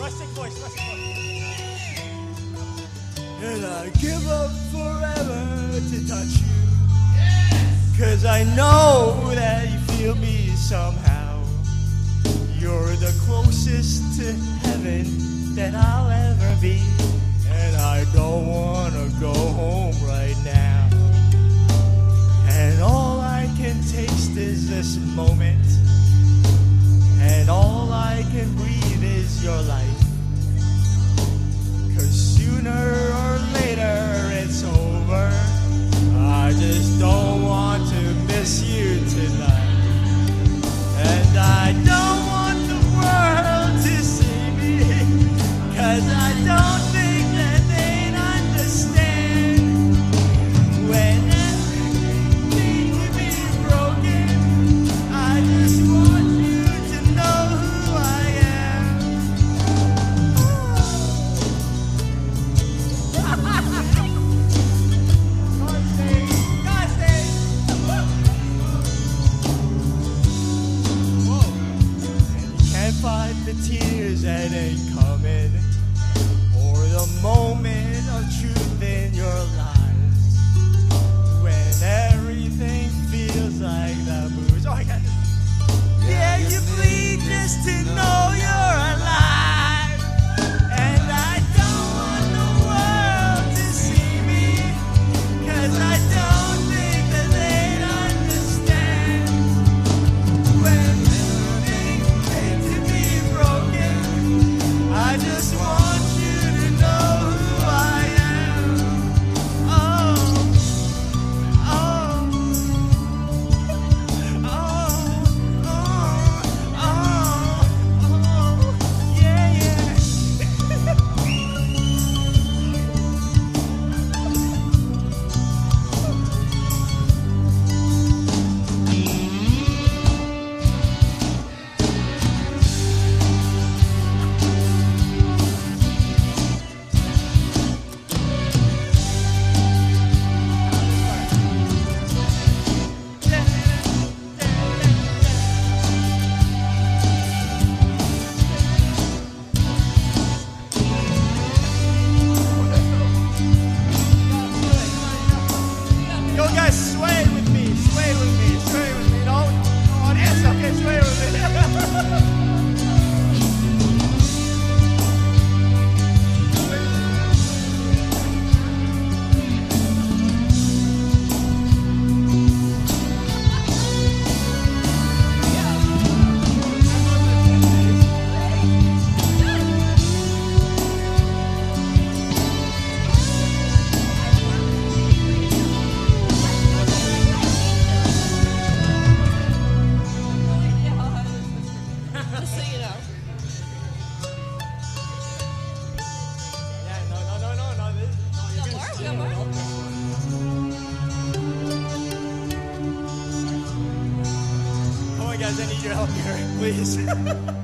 Rustic voice, rustic voice. And I give up forever to touch you. Cause I know that you feel me somehow. You're the closest to heaven that I'll ever be. And I don't wanna go home right now. And all I can taste is this moment. And all I can breathe is your life. Cause sooner or later it's over. I just don't want to miss you tonight. And I don't want the world to see me. Cause I don't think that they'd understand. When everything can be broken, I just want you to know who I am. God save. Whoa. And you can't fight the tears that ain't coming, or the moment of truth in your lives. When everything feels like the moves. Oh, I got this. Yeah, you bleed just to know you're alive. And I don't want the world to see me. Cause I don't think that they'd understand. When everything's made to be broken, I just want you to know who I am. Oh, oh, oh, yeah, yeah. Yo, guys, sway with me, sway with me, sway with me. No, audience, okay, sway with me. Just so you know. Yeah, no. We got more? We got more? Come on, guys, I need your help here, please.